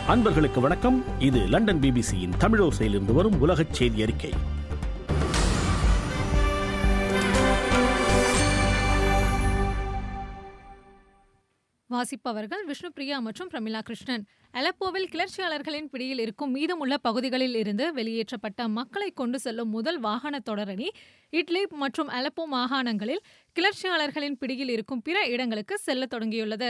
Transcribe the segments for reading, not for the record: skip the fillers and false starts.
அன்பர்களுக்கு வணக்கம். இது லண்டன் பிபிசியின் தமிழோசையிலிருந்து வரும் உலகச் செய்தி அறிக்கை. வாசிப்பவர்கள் விஷ்ணுபிரியா மற்றும் பிரமிளா கிருஷ்ணன். அலப்போவில் கிளர்ச்சியாளர்களின் பிடியில் இருக்கும் மீதமுள்ள பகுதிகளில் இருந்து வெளியேற்றப்பட்ட மக்களை கொண்டு செல்லும் முதல் வாகன தொடரணி இட்லிப் மற்றும் அலப்போ மாகாணங்களில் கிளர்ச்சியாளர்களின் பிடியில் இருக்கும் பிற இடங்களுக்கு செல்ல தொடங்கியுள்ளது.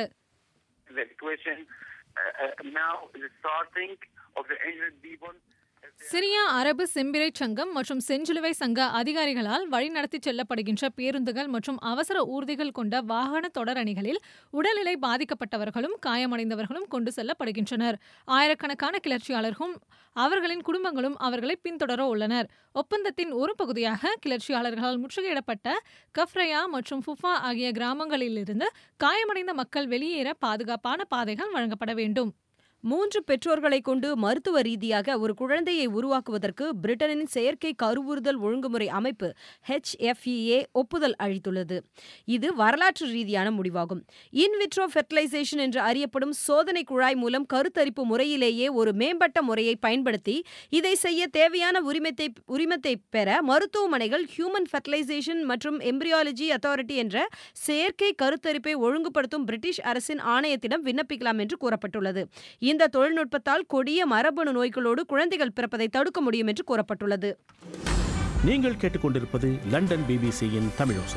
சிரியா அரபு செம்பிறை சங்கம் மற்றும் செஞ்சிலுவை சங்க அதிகாரிகளால் வழிநடத்தி செல்லப்படுகின்ற பேருந்துகள் மற்றும் அவசர ஊர்திகள் கொண்ட வாகன தொடரணிகளில் உடல்நிலை பாதிக்கப்பட்டவர்களும் காயமடைந்தவர்களும் கொண்டு செல்லப்படுகின்றனர். ஆயிரக்கணக்கான கிளர்ச்சியாளர்களும் அவர்களின் குடும்பங்களும் அவர்களை பின்தொடர உள்ளனர். ஒப்பந்தத்தின் ஒரு பகுதியாக கிளர்ச்சியாளர்களால் முற்றுகையிடப்பட்ட கஃப்ரயா மற்றும் ஃபுஃபா ஆகிய கிராமங்களிலிருந்து காயமடைந்த மக்கள் வெளியேற பாதுகாப்பான பாதைகள் வழங்கப்பட வேண்டும். 3 பெற்றோர்களை கொண்டு மருத்துவ ரீதியாக ஒரு குழந்தையை உருவாக்குவதற்கு பிரிட்டனின் செயற்கை கருவுறுதல் ஒழுங்குமுறை அமைப்பு HFEA ஒப்புதல் அளித்துள்ளது. இது வரலாற்று ரீதியான முடிவாகும். இன்விட்ரோ ஃபெர்டிலைசேஷன் என்று அறியப்படும் சோதனை குழாய் மூலம் கருத்தரிப்பு முறையிலேயே ஒரு மேம்பட்ட முறையை பயன்படுத்தி இதை செய்ய தேவையான உரிமத்தை பெற மருத்துவமனைகள் ஹியூமன் ஃபெர்டிலைசேஷன் மற்றும் எம்பிரியாலஜி அத்தாரிட்டி என்ற செயற்கை கருத்தரிப்பை ஒழுங்குபடுத்தும் பிரிட்டிஷ் அரசின் ஆணையத்திடம் விண்ணப்பிக்கலாம் என்று கூறப்பட்டுள்ளது. இந்த தொழில்நுட்பத்தால் கொடிய மரபணு நோய்களோடு குழந்தைகள் பிறப்பதை தடுக்க முடியும் என்று கூறப்பட்டுள்ளது. நீங்கள் கேட்டுக்கொண்டிருப்பது லண்டன் பிபிசியின் தமிழோசை.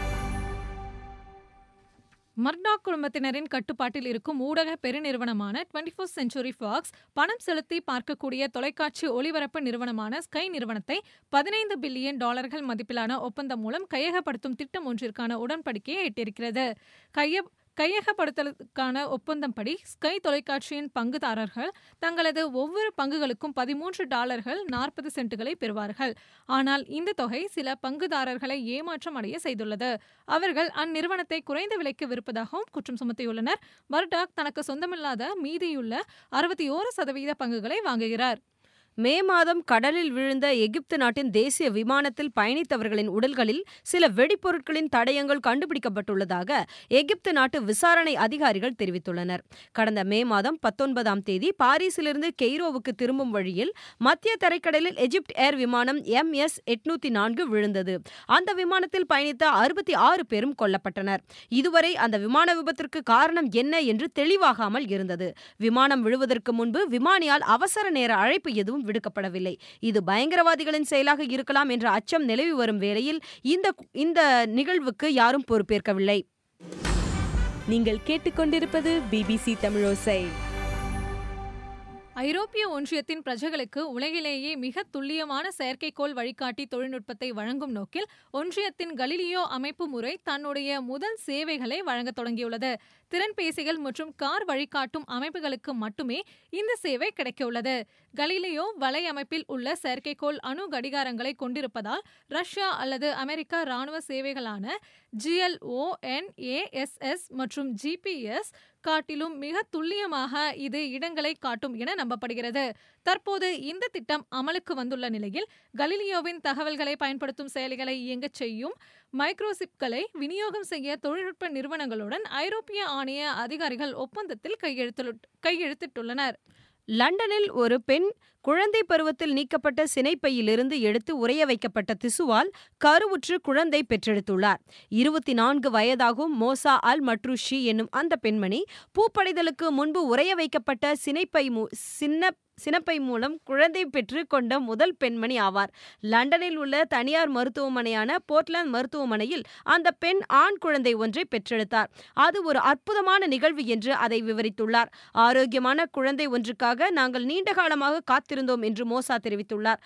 மர்டாக் குடும்பத்தினரின் கட்டுப்பாட்டில் இருக்கும் ஊடக பெருநிறுவனமான 21st Century Fox பணம் செலுத்தி பார்க்கக்கூடிய தொலைக்காட்சி ஒளிபரப்பு நிறுவனமான ஸ்கை நிறுவனத்தை $15 பில்லியன் மதிப்பிலான ஒப்பந்தம் மூலம் கையகப்படுத்தும் திட்டம் ஒன்றிற்கான உடன்படிக்கையை எட்டியிருக்கிறது. கையகப்படுத்தலுக்கான ஒப்பந்தம் படி ஸ்கை தொலைக்காட்சியின் பங்குதாரர்கள் தங்களது ஒவ்வொரு பங்குகளுக்கும் $13.40 பெறுவார்கள். ஆனால் இந்த தொகை சில பங்குதாரர்களை ஏமாற்றம் அடைய செய்துள்ளது. அவர்கள் அந்நிறுவனத்தை குறைந்த விலைக்கு விற்பதாகவும் குற்றம் சுமத்தியுள்ளனர். மர்டாக் தனக்கு சொந்தமில்லாத மீதியுள்ள 61% பங்குகளை வாங்குகிறார். மே மாதம் கடலில் விழுந்த எகிப்து நாட்டின் தேசிய விமானத்தில் பயணித்தவர்களின் உடல்களில் சில வெடிப்பொருட்களின் தடயங்கள் கண்டுபிடிக்கப்பட்டுள்ளதாக எகிப்து நாட்டு விசாரணை அதிகாரிகள் தெரிவித்துள்ளனர். கடந்த மே மாதம் 19ஆம் தேதி பாரிஸிலிருந்து கெய்ரோவுக்கு திரும்பும் வழியில் மத்திய தரைக்கடலில் எஜிப்ட் ஏர் விமானம் MS-804 விழுந்தது. அந்த விமானத்தில் பயணித்த 66 பேரும் கொல்லப்பட்டனர். இதுவரை அந்த விமான விபத்திற்கு காரணம் என்ன என்று தெளிவாகாமல் இருந்தது. விமானம் விழுவதற்கு முன்பு விமானியால் அவசர நேர அழைப்பு எதுவும் விடுக்கப்படவில்லை. இது பயங்கரவாதிகளின் செயலாக இருக்கலாம் என்ற அச்சம் நிலவி வரும் வேளையில் இந்த நிகழ்வுக்கு யாரும் பொறுப்பேற்கவில்லை. நீங்கள் கேட்டுக்கொண்டிருப்பது பிபிசி தமிழோசை. ஐரோப்பிய ஒன்றியத்தின் பிரஜைகளுக்கு உலகிலேயே மிக துல்லியமான செயற்கைக்கோள் வழிகாட்டி தொழில்நுட்பத்தை வழங்கும் நோக்கில் ஒன்றியத்தின் கலீலியோ அமைப்பு முறை தன்னுடைய முதல் சேவைகளை வழங்க தொடங்கியுள்ளது. திறன்பேசிகள் மற்றும் கார் வழிகாட்டும் அமைப்புகளுக்கு மட்டுமே இந்த சேவை கிடைக்கவுள்ளது. கலீலியோ வலை அமைப்பில் உள்ள செயற்கைக்கோள் அணு கடிகாரங்களை கொண்டிருப்பதால் ரஷ்யா அல்லது அமெரிக்கா இராணுவ சேவைகளான GLONASS மற்றும் GPS காட்டிலும் மிக துல்லியமாக இது இடங்களை காட்டும் என நம்பப்படுகிறது. தற்போது இந்த திட்டம் அமலுக்கு வந்துள்ள நிலையில் கலீலியோவின் தகவல்களை பயன்படுத்தும் செயலிகளை இயங்கச் செய்யும் மைக்ரோசிப்களை விநியோகம் செய்ய தொழில்நுட்ப நிறுவனங்களுடன் ஐரோப்பிய ஆணைய அதிகாரிகள் ஒப்பந்தத்தில் கையெழுத்திட்டுள்ளனர். லண்டனில் ஒரு பெண் குழந்தை பருவத்தில் நீக்கப்பட்ட சினைப்பையிலிருந்து எடுத்து உறைய வைக்கப்பட்ட திசுவால் கருவுற்று குழந்தை பெற்றெடுத்துள்ளார். 24 வயதாகும் மோசா அல் மட்ரூஷி என்னும் அந்த பெண்மணி பூப்படைதலுக்கு முன்பு உறைய வைக்கப்பட்ட சினப்பை மூலம் குழந்தை பெற்று கொண்ட முதல் பெண்மணி ஆவார். லண்டனில் உள்ள தனியார் மருத்துவமனையான போர்ட்லாந்து மருத்துவமனையில் அந்த பெண் ஆண் குழந்தை ஒன்றை பெற்றெடுத்தார். அது ஒரு அற்புதமான நிகழ்வு என்று அதை விவரித்துள்ளார். ஆரோக்கியமான குழந்தை ஒன்றுக்காக நாங்கள் நீண்ட காலமாக காத்திருந்தோம் என்று மோசா தெரிவித்துள்ளார்.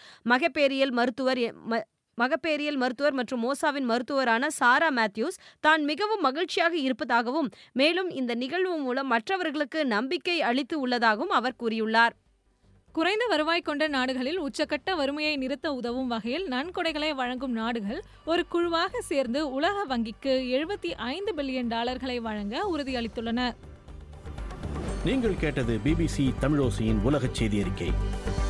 மகப்பேறியல் மருத்துவர் மற்றும் மோசாவின் மருத்துவரான சாரா மேத்யூஸ் தான் மிகவும் மகிழ்ச்சியாக இருப்பதாகவும் மேலும் இந்த நிகழ்வு மூலம் மற்றவர்களுக்கு நம்பிக்கை அளித்து உள்ளதாகவும் அவர் கூறியுள்ளார். குறைந்த வருவாய் கொண்ட நாடுகளில் உச்சக்கட்ட வறுமையை நிறுத்த உதவும் வகையில் நன்கொடைகளை வழங்கும் நாடுகள் ஒரு குழுவாக சேர்ந்து உலக வங்கிக்கு $75 பில்லியன் வழங்க உறுதியளித்துள்ளன. நீங்கள் கேட்டது பிபிசி தமிழோசையின் உலகச் செய்தி அறிக்கை.